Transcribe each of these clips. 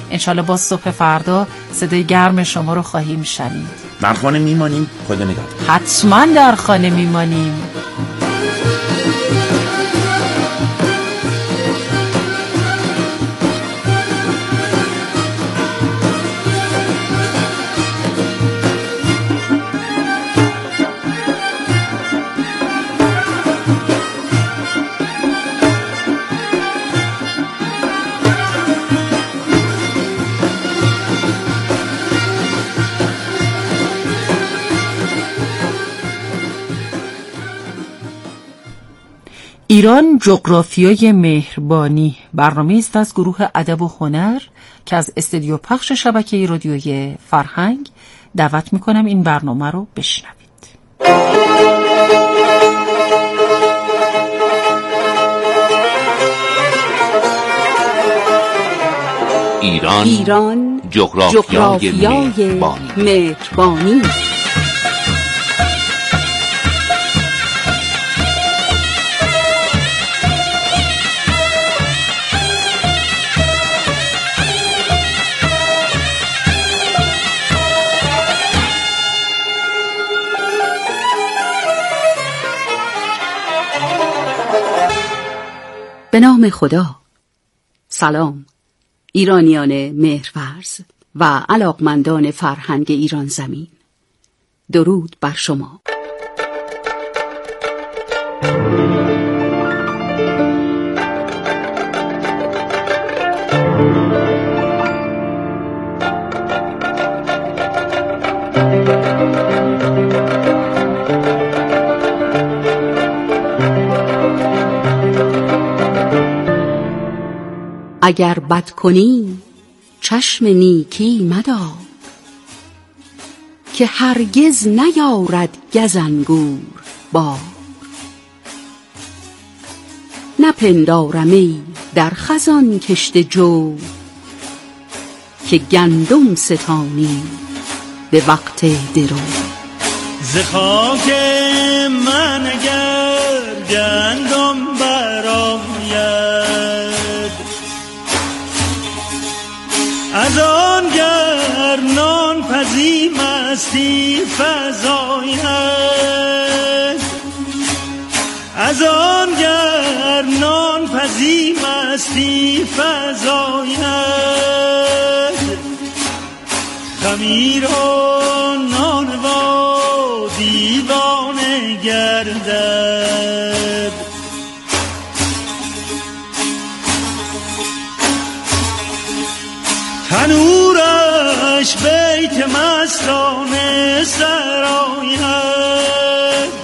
انشالله باز صبح فردا صدای گرم شما رو خواهیم شنید. در خانه میمانیم. خدا نگهدار. حتما در خانه میمانیم. ایران جغرافیای مهربانی برنامه است از گروه ادب و هنر که از استودیو پخش شبکه رادیویی فرهنگ دعوت میکنم این برنامه رو بشنوید. ایران جغرافیای مهربانی. به نام خدا. سلام ایرانیان مهرورز و علاقمندان فرهنگ ایران زمین. درود بر شما. اگر بد کنی چشم نیکی مدار، که هرگز نیارد گزنگور بار. نپندارم ای در خزان کشته جو، که گندم ستانی به وقت درو. ز خاک من اگر گندم برآید، از آن گر نان پزی مستی فزاید، از آن گر نان پزی مستی فزاید. خمیر و نانوا دیوانه گردد، تنورش بیت مستانه سراید.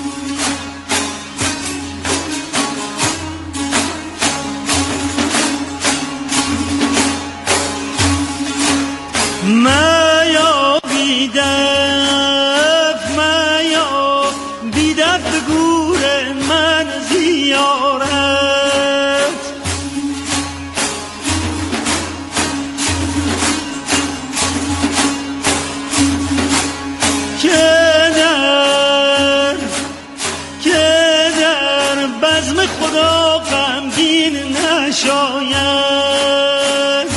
میا بیدف، میا بیدف به گور من زیارت. که در بزم خدا غمگین نشاید.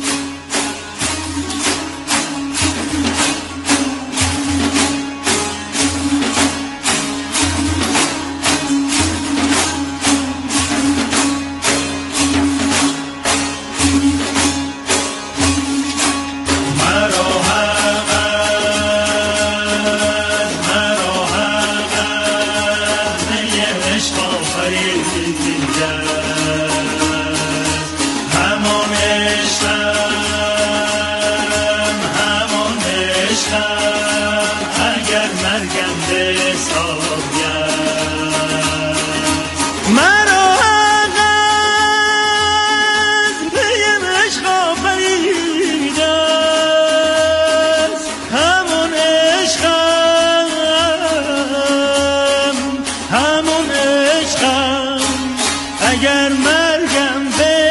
اگر مرگم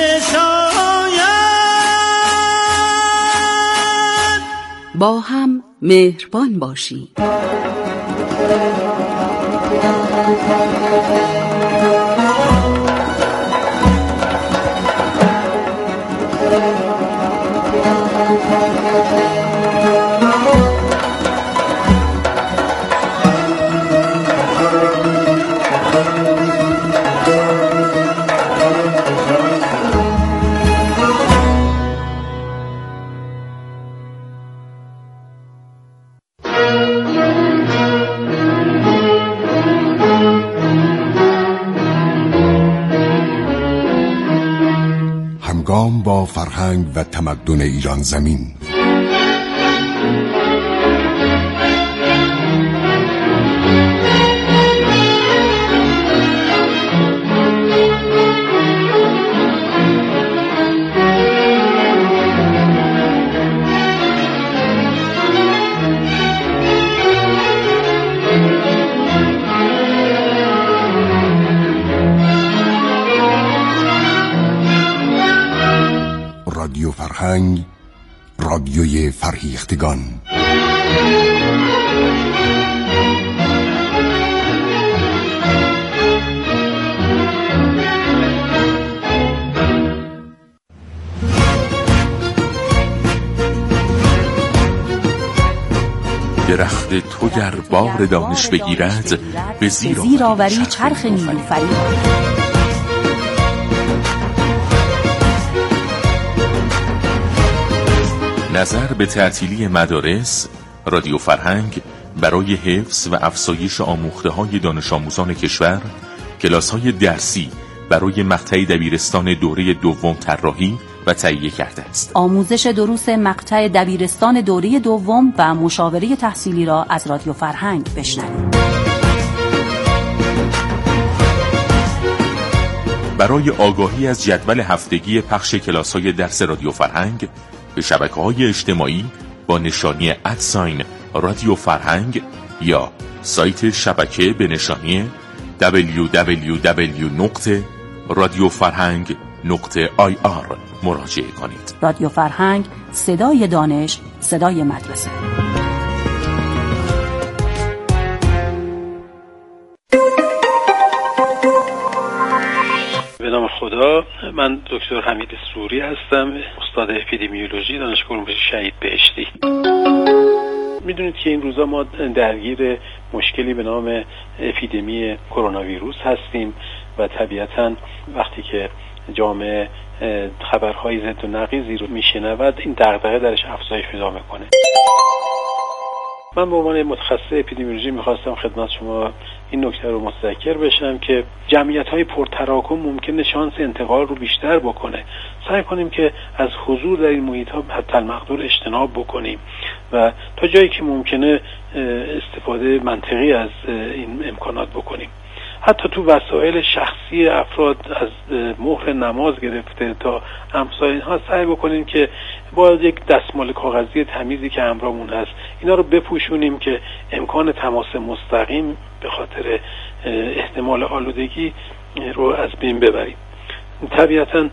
بساید. با هم مهربان باشی. همگام با فرهنگ و تمدن ایران زمین. رادیو فرهنگ، رادیوی فرهیختگان. درخت تو گر بار دانش بگیرد، به زیر آوری چرخ نیلوفری. نظر به تعطیلی مدارس، رادیو فرهنگ برای حفظ و افزایش آموخته‌های دانش آموزان کشور، کلاس‌های درسی برای مقطع دبیرستان دوره دوم طراحی و تهیه کرده است. آموزش دروس مقطع دبیرستان دوره دوم و مشاوره تحصیلی را از رادیو فرهنگ بشنوید. برای آگاهی از جدول هفتگی پخش کلاس‌های درس رادیو فرهنگ، به شبکه‌های اجتماعی با نشانی @رادیو فرهنگ یا سایت شبکه به نشانی www.radiofarhang.ir مراجعه کنید. رادیو فرهنگ، صدای دانش، صدای مدرسه. به نام خدا، من دکتر حمید سوری هستم، استاد اپیدمیولوژی دانشگاه شهید بهشتی. میدونید که این روزا ما درگیر مشکلی به نام اپیدمی کرونا ویروس هستیم و طبیعتاً وقتی که جامعه خبرهای ضد و نقیضی رو میشنود، این دغدغه درش افزایش پیدا میکنه. من به عنوان متخصص اپیدمیولوژی میخواستم خدمت شما این نکته رو متذکر بشم که جمعیت‌های پرتراکم ممکنه شانس انتقال رو بیشتر بکنه. سعی کنیم که از حضور در این محیط‌ها حتی المقدور اجتناب بکنیم و تا جایی که ممکنه استفاده منطقی از این امکانات بکنیم. حتی تو وسایل شخصی افراد از مهر نماز گرفته تا امثال اینها سعی بکنیم که با یک دستمال کاغذی تمیزی که همراهمون هست اینا رو بپوشونیم که امکان تماس مستقیم به خاطر احتمال آلودگی رو از بین ببریم. طبیعتاً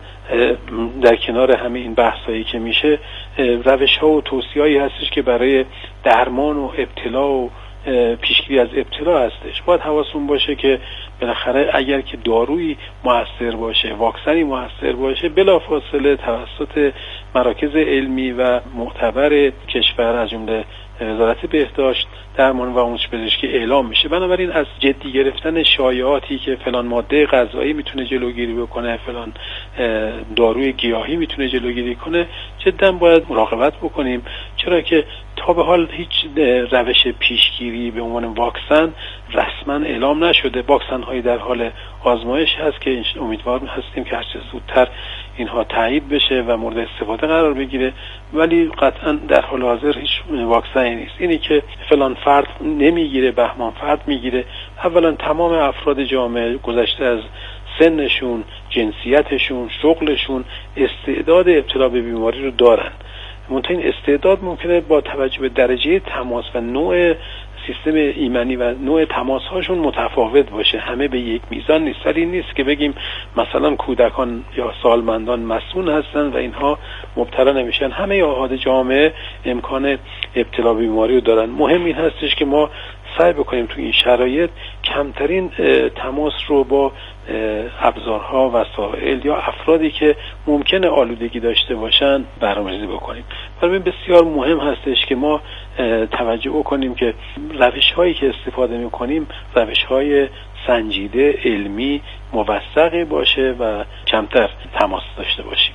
در کنار همه این بحثایی که میشه، روش‌ها و توصیه‌هایی هستش که برای درمان و ابتلا و پیشگیری از ابتلا هستش. باید حواسون باشه که بالاخره اگر که دارویی مؤثر باشه، واکسنی مؤثر باشه، بلافاصله توسط مراکز علمی و معتبر کشور از جمله وزارت بهداشت، درمان و آموزش پزشکی اعلام میشه. بنابراین از جدی گرفتن شایعاتی که فلان ماده غذایی میتونه جلوگیری بکنه، فلان داروی گیاهی میتونه جلوگیری کنه، جدا باید مراقبت بکنیم، چرا که تا به حال هیچ روش پیشگیری به عنوان واکسن رسما اعلام نشده. واکسن هایی در حال آزمایش هست که امیدوار هستیم که هرچه زودتر اینها تایید بشه و مورد استفاده قرار بگیره، ولی قطعا در حال حاضر هیچ واکسنی نیست. اینی که فلان فرد نمیگیره، بهمان فرد میگیره، اولا تمام افراد جامعه گذشته از سنشون، جنسیتشون، شغلشون استعداد ابتلا به بیماری رو دارن. منتها این استعداد ممکنه با توجه به درجه تماس و نوع سیستم ایمنی و نوع تماس هاشون متفاوت باشه. همه به یک میزان نیست. ولی نیست که بگیم مثلا کودکان یا سالمندان مسئول هستن و اینها مبتلا نمیشن. همه احاد جامعه امکان ابتلا به بیماری رو دارن. مهم این هستش که ما سعی بکنیم تو این شرایط کمترین تماس رو با ابزارها، وسایل یا افرادی که ممکنه آلودگی داشته باشن برنامه‌ریزی بکنیم. برای بسیار مهم هستش که ما توجه بکنیم که روش‌هایی که استفاده می‌کنیم روش‌های سنجیده، علمی، موثقی باشه و کمتر تماس داشته باشیم.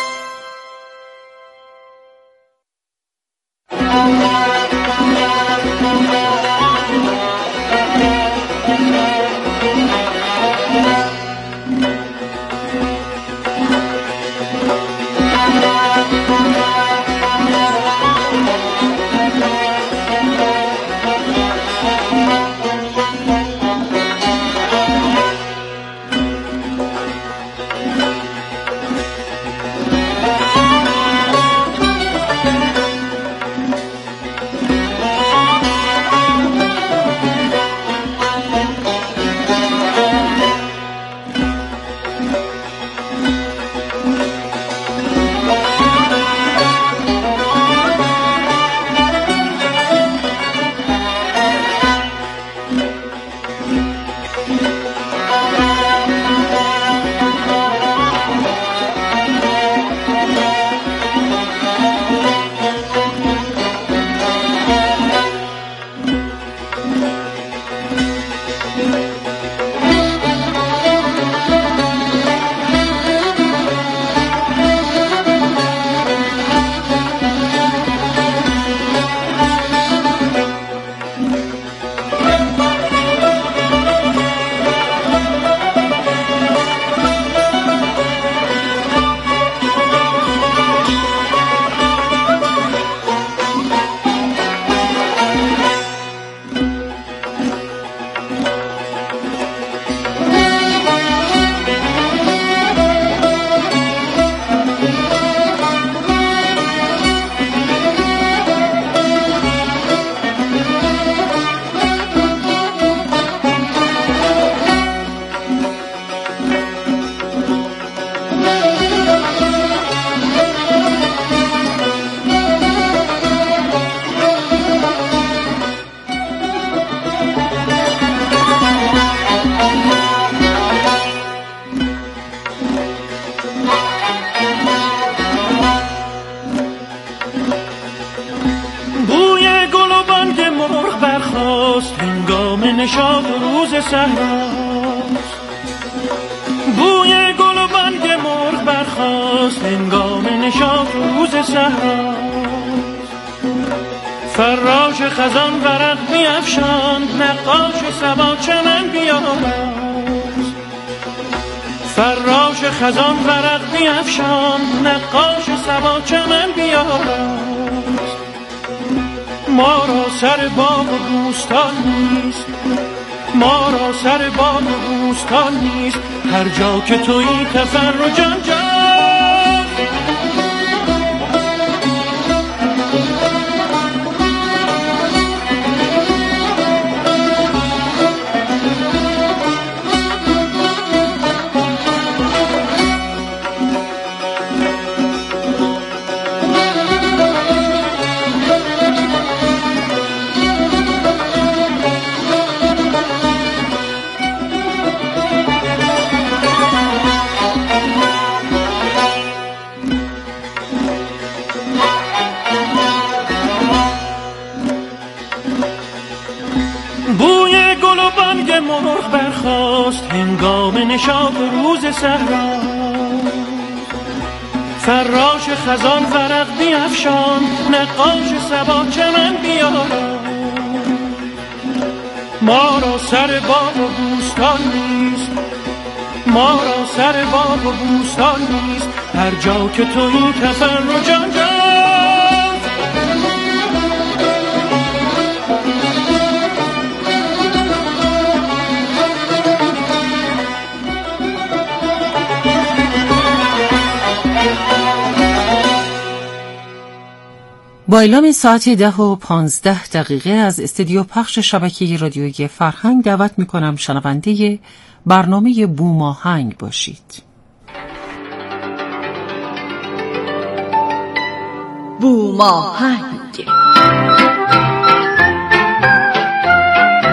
نشاط روز صحراست، بوی گل و بانگ مرغ برخاست هنگام نشاط روز صحراست. فراش خزان ورق می‌افشاند، نقاش صبا چمن بیاراست. فراش خزان ورق می‌افشاند، نقاش صبا چمن بیاراست. ما را سر باغ و بوستان نیست، ما را سر باغ و بوستان نیست، هر جا که تویی تفرج آنجا. هنگام نشاط روز صحرا، فراش خزان ورق بیفشان، نقاش صبا چمن بیارا. ما را سر باغ و بوستان نیست، ما را سر باغ و بوستان نیست، هر جا که تویی تفرج آنجا. با اعلام ساعت 10:15 از استودیو پخش شبکه رادیویی فرهنگ دعوت می‌کنم شنونده برنامه بوماهنگ باشید. بوماهنگ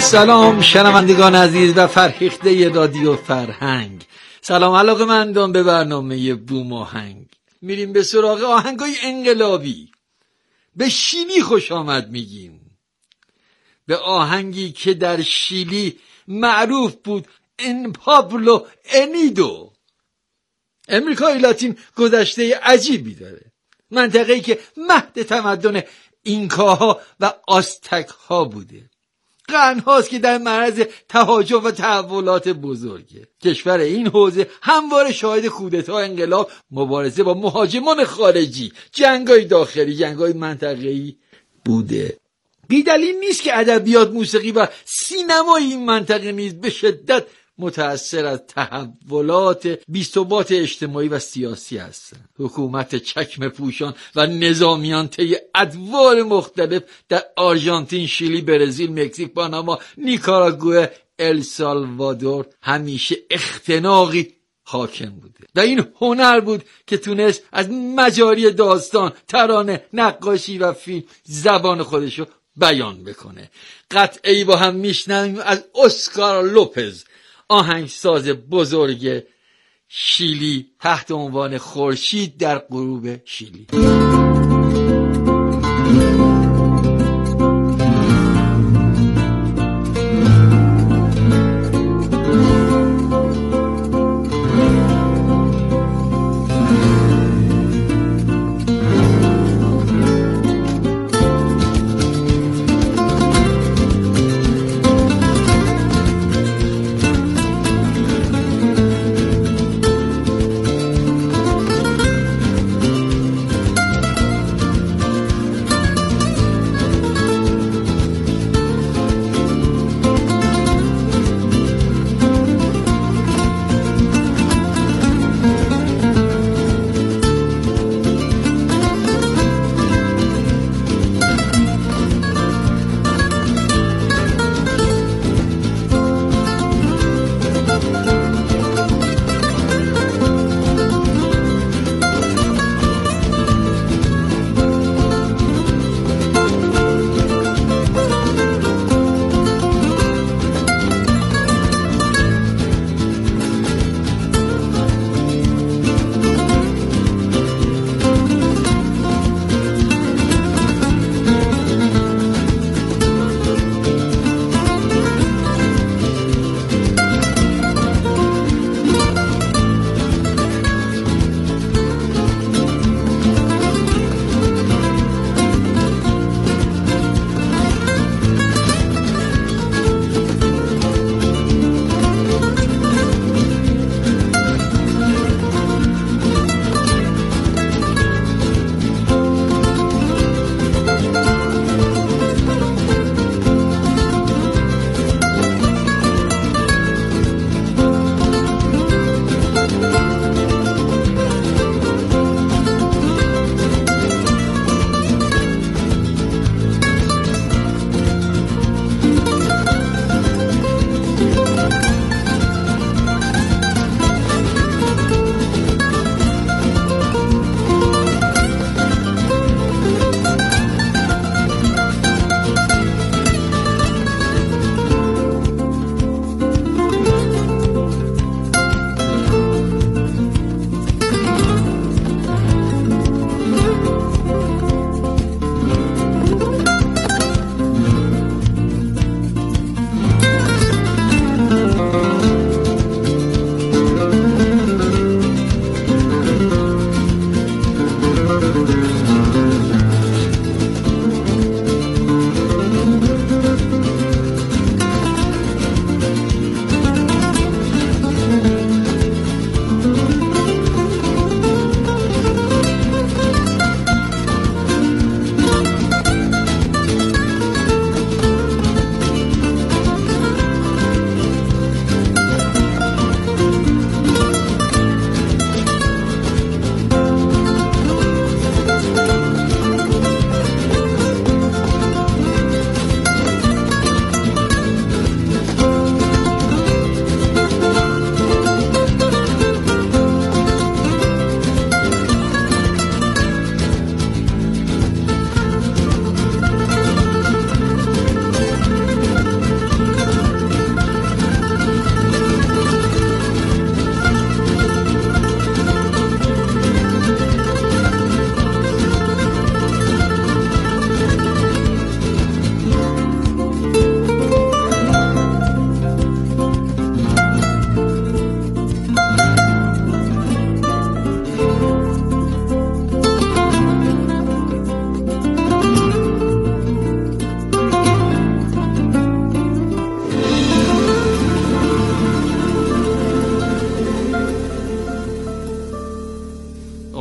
سلام شنوندگان عزیز و فرهیخته رادیو فرهنگ. سلام علاقه‌مندان به برنامه بوم آهنگ. میریم به سراغ آهنگای انقلابی. به شیلی خوش آمد میگیم، به آهنگی که در شیلی معروف بود، ان پابلو انیدو. امریکای لاتین گذشته عجیبی داره، منطقه‌ای که مهد تمدن اینکاها و آزتک‌ها بوده. قرن هاست که در معرض تهاجم و تحولات بزرگه. کشور این حوزه همواره شاهد کودتا، انقلاب، مبارزه با مهاجمان خارجی، جنگ‌های داخلی، جنگ‌های منطقه‌ای بوده. بی‌دلیل نیست که ادبیات، موسیقی و سینمای این منطقه نیز به شدت متأثر از تحولات بی‌ثبات اجتماعی و سیاسی هستند. حکومت چکمه پوشان و نظامیان طی ادوار مختلف در آرژانتین، شیلی، برزیل، مکزیک، پاناما، نیکاراگوئه، السالوادور همیشه اختناقی حاکم بوده و این هنر بود که تونست از مجاری داستان، ترانه، نقاشی و فیلم زبان خودشو بیان بکنه. قطعی با هم میشنویم از اسکار لوپز، آهنگساز بزرگ شیلی، تحت عنوان خورشید در غروب شیلی.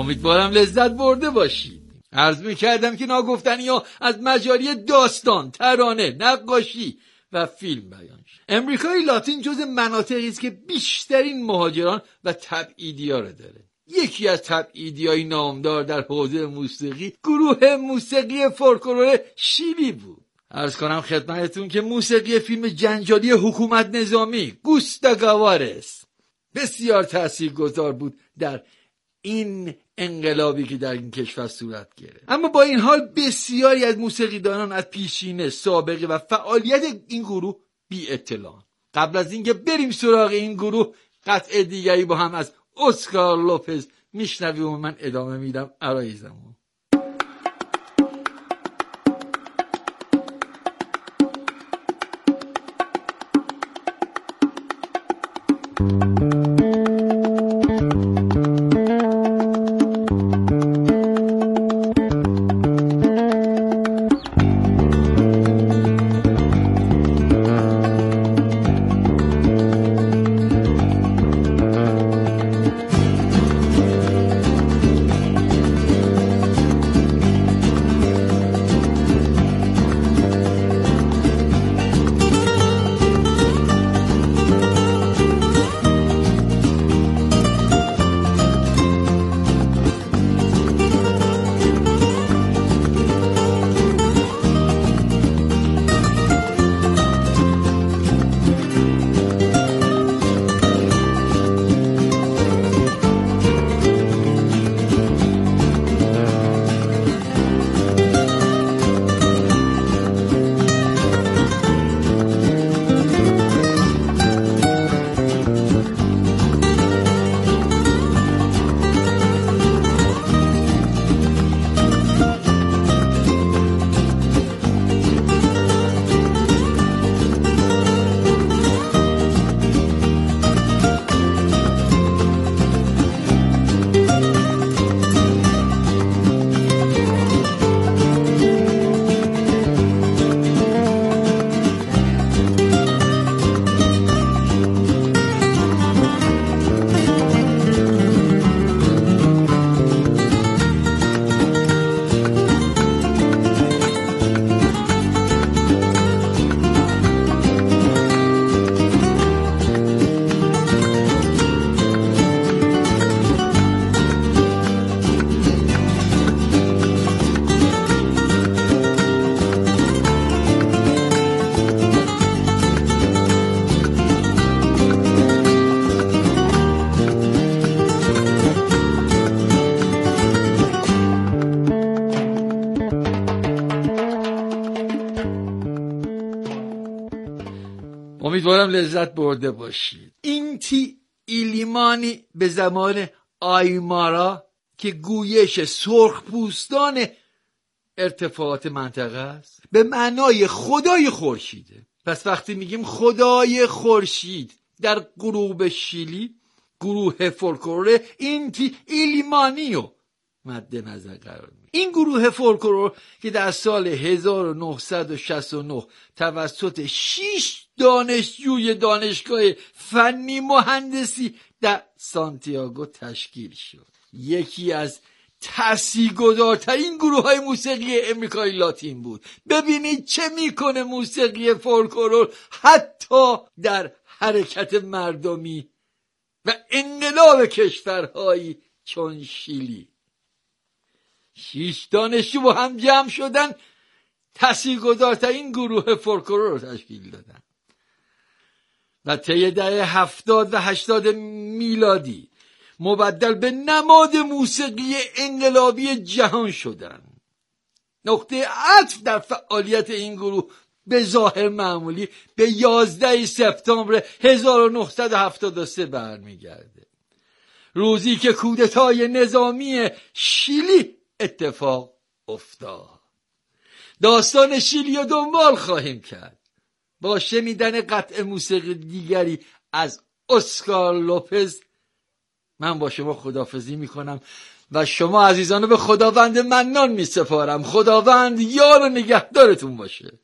امیدوارم لذت برده باشید. عرض می‌کردم که ناگفتنی‌ها از مجاری داستان، ترانه، نقاشی و فیلم بیان شد. امریکای لاتین جز مناطقی است که بیشترین مهاجران و تبعیدی‌ها را داره. یکی از تبعیدی‌های نامدار در حوزه موسیقی گروه موسیقی فولکلور شیلی بود. عرض کنم خدمتتون که موسیقی فیلم جنجالی حکومت نظامی گوستا گاوارس بسیار تاثیرگذار بود در این انقلابی که در این کشور صورت گرفت. اما با این حال بسیاری از موسیقیدانان از پیشینه، سابقه و فعالیت این گروه بی اطلاع. قبل از اینکه بریم سراغ این گروه، قطعه دیگری با هم از اسکار لوپز میشنویم و من ادامه میدم عرایزمو. امیدوارم لذت برده باشید. اینتی ایلیمانی به زمان آیمارا که گویش سرخپوستان ارتفاعات منطقه است به معنای خدای خورشیده. پس وقتی میگیم خدای خورشید در غروب شیلی، گروه فولکلور اینتی ایلیمانیو مد نظر قرار میده. این گروه فولکلور که در سال 1969 توسط 6 دانشجوی دانشگاه فنی مهندسی در سانتیاگو تشکیل شد، یکی از تاثیرگذارترین گروه‌های موسیقی امریکای لاتین بود. ببینید چه میکنه موسیقی فولکلور حتی در حرکت مردمی و انقلاب کشورهایی چون شیلی. 6 دانشجو با هم جمع شدن تاثیرگذارترین گروه فولکلور رو تشکیل دادن و طی دهه 70 و 80 میلادی مبدل به نماد موسیقی انقلابی جهان شدن. نقطه عطف در فعالیت این گروه به ظاهر معمولی به 11 سپتامبر 1973 برمیگرده، روزی که کودتای نظامی شیلی اتفاق افتاد. داستان شیلی رو دنبال خواهیم کرد با شنیدن قطعه موسیقی دیگری از اسکار لوپز. من با شما خداحافظی میکنم و شما عزیزان رو به خداوند منان میسپارم. خداوند یار و نگهدارتون باشه.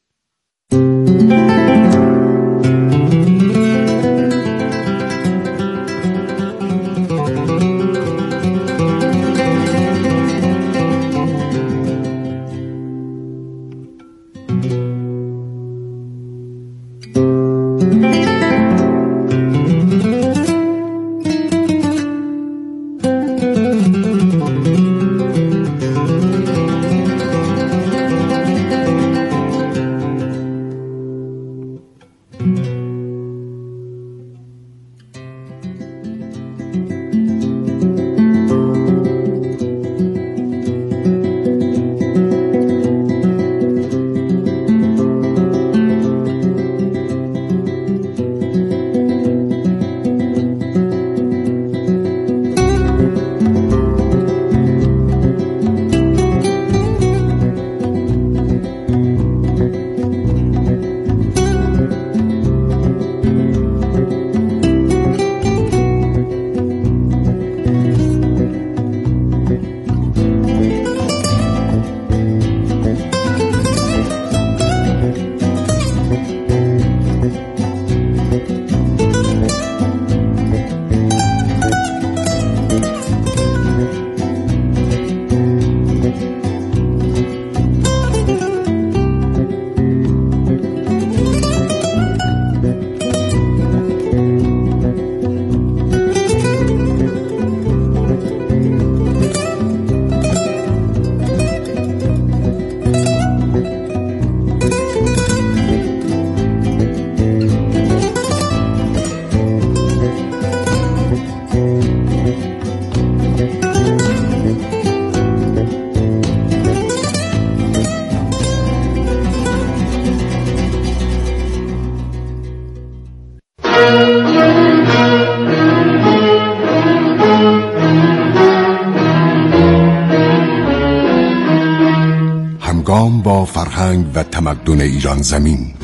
با فرهنگ و تمدن ایران زمین.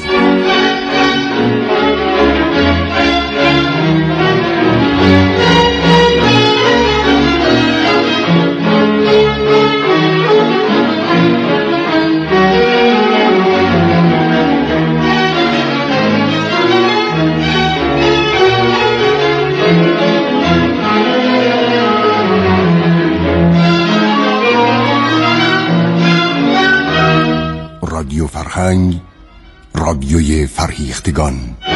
رادیو فرهنگ، رادیوی فرهیختگان.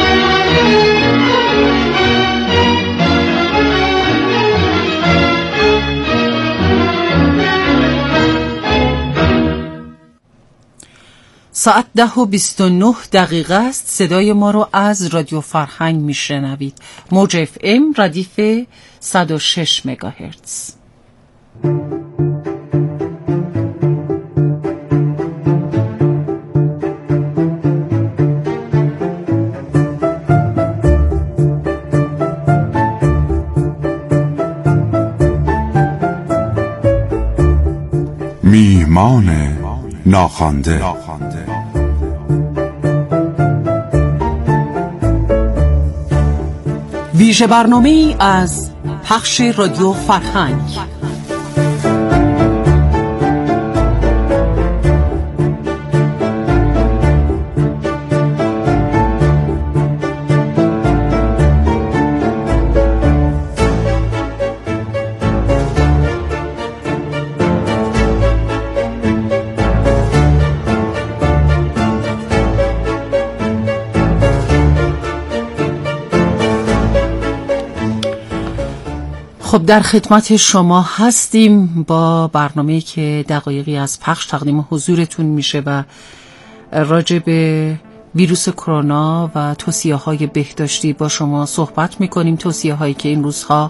ساعت 10:29 است. صدای ما رو از رادیو فرهنگ میشنوید. موج FM ردیف 106 مگاهرتز. میهمان ناخوانده. ویژه برنامه‌ای از پخش رادیو فرهنگ. خب در خدمت شما هستیم با برنامه‌ای که دقایقی از پخش تقدیم حضورتون میشه و راجع به ویروس کرونا و توصیه‌های بهداشتی با شما صحبت میکنیم. توصیه‌هایی که این روزها